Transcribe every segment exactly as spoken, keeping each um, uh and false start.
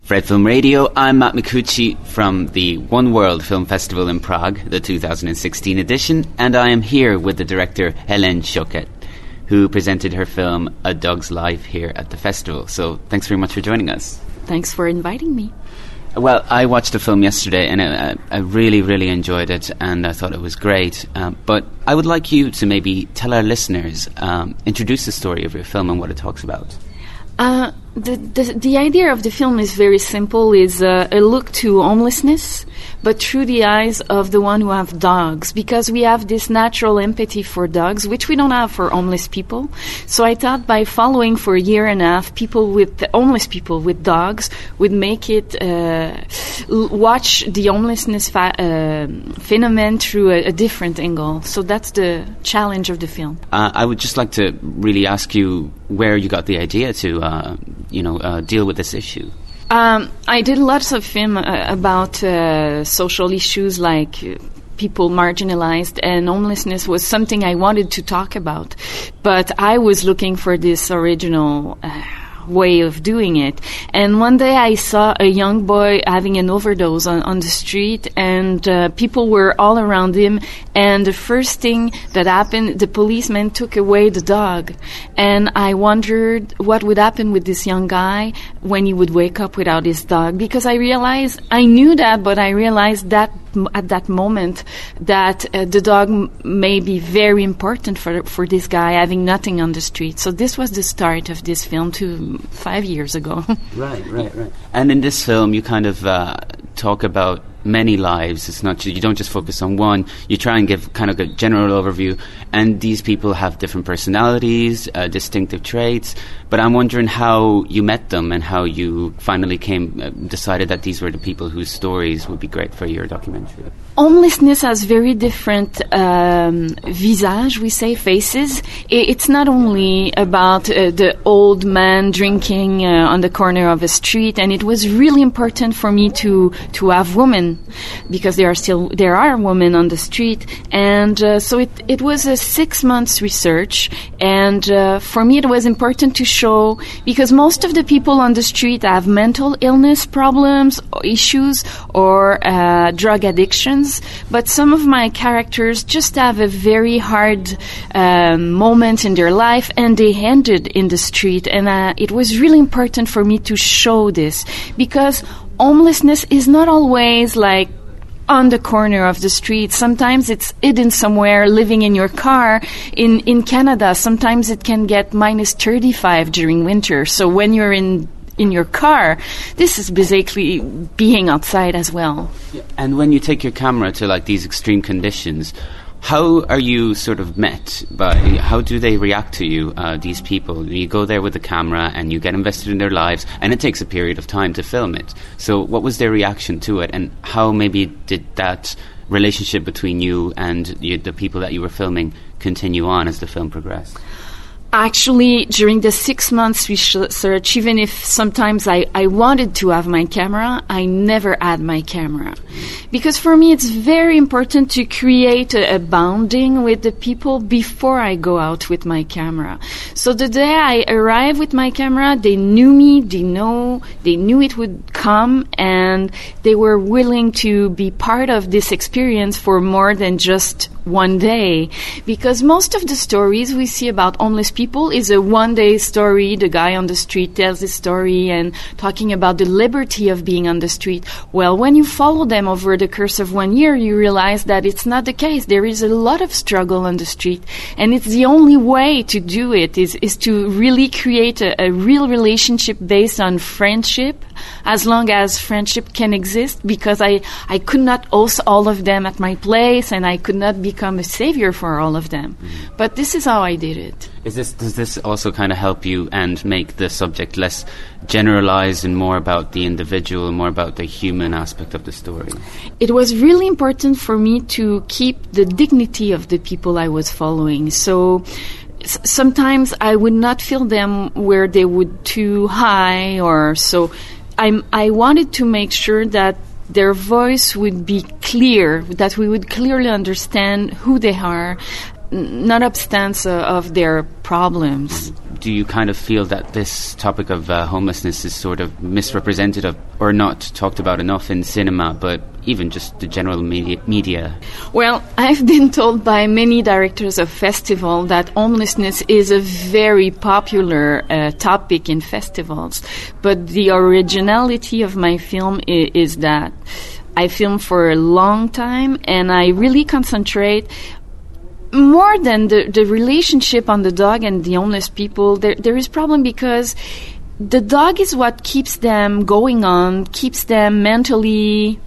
Fred Film Radio, I'm Matt Micucci from the One World Film Festival in Prague, the two thousand sixteen edition, and I am here with the director Hélène Choquette, who presented her film A Dog's Life here at the festival. So thanks very much for joining us. Thanks for inviting me. Well, I watched the film yesterday and I, I really, really enjoyed it, and I thought it was great. Um, but I would like you to maybe tell our listeners, um, introduce the story of your film and what it talks about. Uh, the, the the idea of the film is very simple. Is uh, a look to homelessness, but through the eyes of the one who have dogs, because we have this natural empathy for dogs, which we don't have for homeless people. So I thought by following for a year and a half people with homeless people with dogs would make it uh, l- watch the homelessness fa- uh, phenomenon through a, a different angle. So that's the challenge of the film. Uh, I would just like to really ask you where you got the idea to, uh, you know, uh, deal with this issue. Um, I did lots of film uh, about uh, social issues like uh, people marginalized, and homelessness was something I wanted to talk about. But I was looking for this original uh, way of doing it. And one day I saw a young boy having an overdose on, on the street, and uh, people were all around him. And the first thing that happened, the policeman took away the dog. And I wondered what would happen with this young guy when he would wake up without his dog. Because I realized, I knew that, but I realized that m- at that moment that uh, the dog m- may be very important for for this guy having nothing on the street. So this was the start of this film two, five years ago. Right, right, right. And in this film, you kind of uh, talk about many lives. It's not, you don't just focus on one. You try and give kind of a general overview, and these people have different personalities, uh, distinctive traits. But I'm wondering how you met them and how you finally came, uh, decided that these were the people whose stories would be great for your documentary. Homelessness has very different um, visage, we say, faces. I- it's not only about uh, the old man drinking uh, on the corner of a street, and it was really important for me to to have women, because there are still there are women on the street, and uh, so it it was a six months research, and uh, for me it was important to show, because most of the people on the street have mental illness problems, or issues, or uh, drug addictions. But some of my characters just have a very hard um, moment in their life, and they ended in the street. And uh, it was really important for me to show this, because homelessness is not always like on the corner of the street. Sometimes it's hidden somewhere, living in your car. In in Canada, sometimes it can get minus thirty-five during winter. So when you're in in your car, this is basically being outside as well. Yeah. And when you take your camera to like these extreme conditions, how are you sort of met by, how do they react to you, uh, these people? You go there with the camera and you get invested in their lives, and it takes a period of time to film it. So what was their reaction to it, and how maybe did that relationship between you and you, the people that you were filming continue on as the film progressed? Actually, during the six months research, even if sometimes I, I wanted to have my camera, I never had my camera. Because for me, it's very important to create a, a bonding with the people before I go out with my camera. So the day I arrived with my camera, they knew me, they know, they knew it would come, and they were willing to be part of this experience for more than just one day. Because most of the stories we see about homeless people is a one-day story. The guy on the street tells his story and talking about the liberty of being on the street. Well, when you follow them over the course of one year, you realize that it's not the case. There is a lot of struggle on the street, and it's the only way to do it is, is to really create a, a real relationship based on friendship, as long as friendship can exist, because I, I could not host all of them at my place, and I could not become a savior for all of them. Mm-hmm. But this is how I did it. Is this, does this also kind of help you and make the subject less generalized and more about the individual, more about the human aspect of the story? It was really important for me to keep the dignity of the people I was following. So s- sometimes I would not feel them where they would too high, or so. I'm, I wanted to make sure that their voice would be clear, that we would clearly understand who they are, n- not obstance uh, of their problems. do you kind of feel that this topic of uh, homelessness is sort of misrepresented of, or not talked about enough in cinema, but even just the general media? media? Well, I've been told by many directors of festival that homelessness is a very popular uh, topic in festivals. But the originality of my film I- is that I film for a long time, and I really concentrate more than the, the relationship on the dog and the homeless people. There, there is problem because the dog is what keeps them going on, keeps them mentally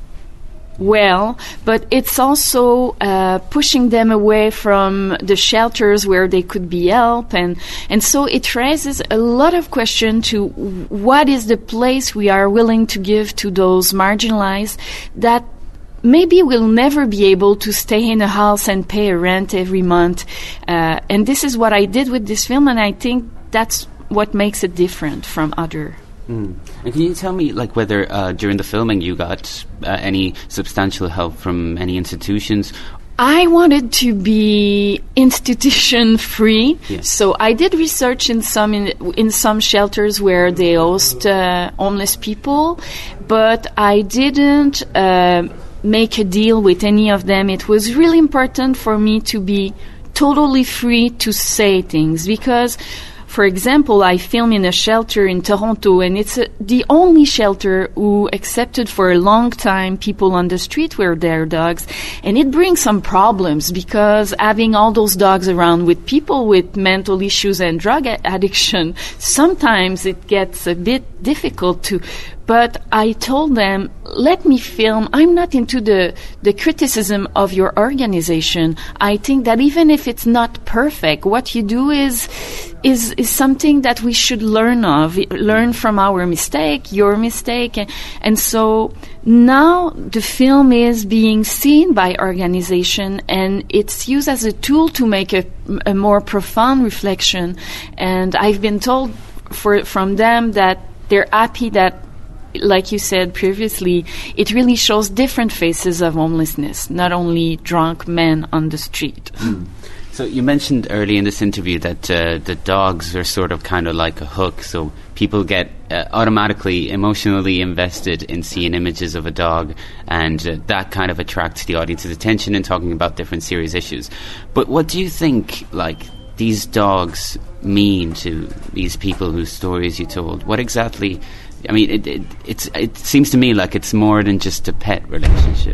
well, but it's also uh, pushing them away from the shelters where they could be helped, and and so it raises a lot of questions to what is the place we are willing to give to those marginalized that maybe we'll never be able to stay in a house and pay a rent every month. Uh, and this is what I did with this film, and I think that's what makes it different from other. Mm. And can you tell me, like, whether uh, during the filming you got uh, any substantial help from any institutions? I wanted to be institution free, yeah. So I did research in some in, in some shelters where they host uh, homeless people, but I didn't uh, make a deal with any of them. It was really important for me to be totally free to say things because, for example, I film in a shelter in Toronto, and it's a, the only shelter who accepted for a long time people on the street with their dogs. And it brings some problems because having all those dogs around with people with mental issues and drug a- addiction, sometimes it gets a bit difficult to... But I told them, let me film. I'm not into the, the criticism of your organization. I think that even if it's not perfect, what you do is is is something that we should learn of, learn from our mistake, your mistake. And, and so now the film is being seen by organization, and it's used as a tool to make a, a more profound reflection. And I've been told for, from them that they're happy that, like you said previously, it really shows different faces of homelessness, not only drunk men on the street. Mm. So you mentioned early in this interview that uh, the dogs are sort of kind of like a hook, so people get uh, automatically emotionally invested in seeing images of a dog, and uh, that kind of attracts the audience's attention in talking about different serious issues. But what do you think, like, these dogs mean to these people whose stories you told? What exactly... I mean, it, it, it's, it seems to me like it's more than just a pet relationship.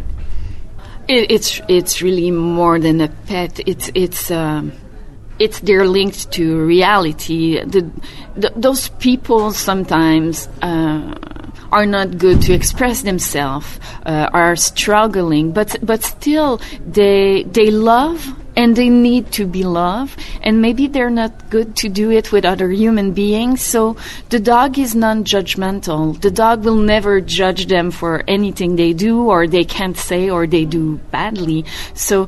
It, it's it's really more than a pet. It's it's um, it's they're linked to reality. The, the those people sometimes uh, are not good to express themselves, uh, are struggling, but but still they they love. And they need to be loved, and maybe they're not good to do it with other human beings. So the dog is non-judgmental. The dog will never judge them for anything they do or they can't say or they do badly. So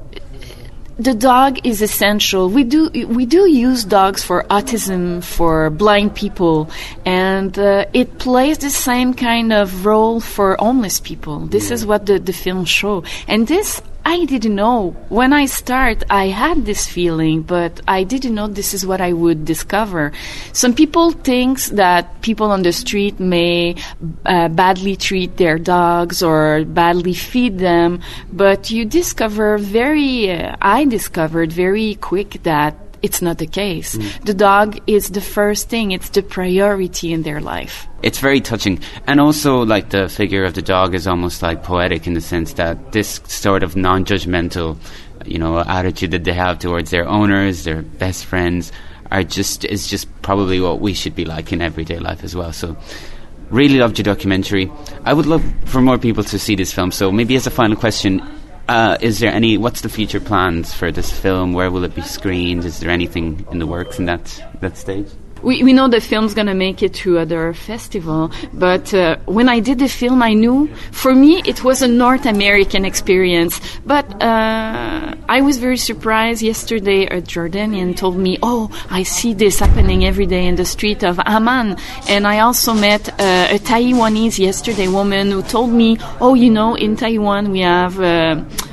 the dog is essential. We do we do use dogs for autism, for blind people, and uh, it plays the same kind of role for homeless people. This yeah. is what the, the film show. And this, I didn't know. When I start, I had this feeling, but I didn't know this is what I would discover. Some people think that people on the street may uh, badly treat their dogs or badly feed them, but you discover very, uh, I discovered very quick that it's not the case. Mm. The dog is the first thing. It's the priority in their life. It's very touching. And also, like, the figure of the dog is almost like poetic in the sense that this sort of non-judgmental, you know, attitude that they have towards their owners, their best friends, are just is just probably what we should be like in everyday life as well. So really loved your documentary. I would love for more people to see this film. So maybe as a final question, Uh, is there any, what's the future plans for this film? Where will it be screened? Is there anything in the works in that that stage? We we know the film's going to make it to other festival, but uh, when I did the film, I knew, for me, it was a North American experience. But uh, I was very surprised yesterday. A Jordanian told me, oh, I see this happening every day in the street of Amman. And I also met uh, a Taiwanese yesterday woman who told me, oh, you know, in Taiwan we have... Uh,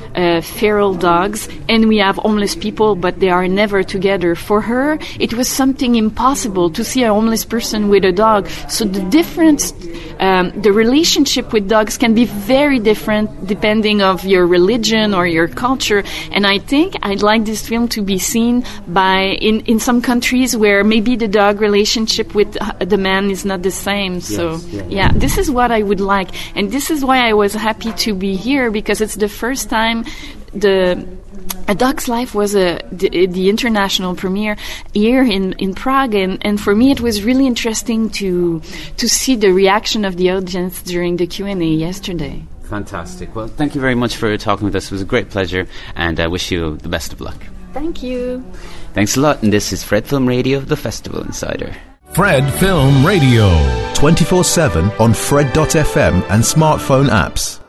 uh, feral dogs, and we have homeless people, but they are never together. For her, it was something impossible to see a homeless person with a dog. So the difference, um, the relationship with dogs can be very different depending of your religion or your culture. And I think I'd like this film to be seen by in, in some countries where maybe the dog relationship with uh, the man is not the same. Yes, so yeah, yeah, yeah. This is what I would like, and this is why I was happy to be here, because it's the first time the A Dog's Life was a the, the international premiere here in, in Prague, and, and for me it was really interesting to to see the reaction of the audience during the Q and A yesterday. Fantastic. Well, thank you very much for talking with us. It was a great pleasure, and I wish you the best of luck. Thank you. Thanks a lot, and this is Fred Film Radio, the Festival Insider. Fred Film Radio. twenty-four seven on Fred dot f m and smartphone apps.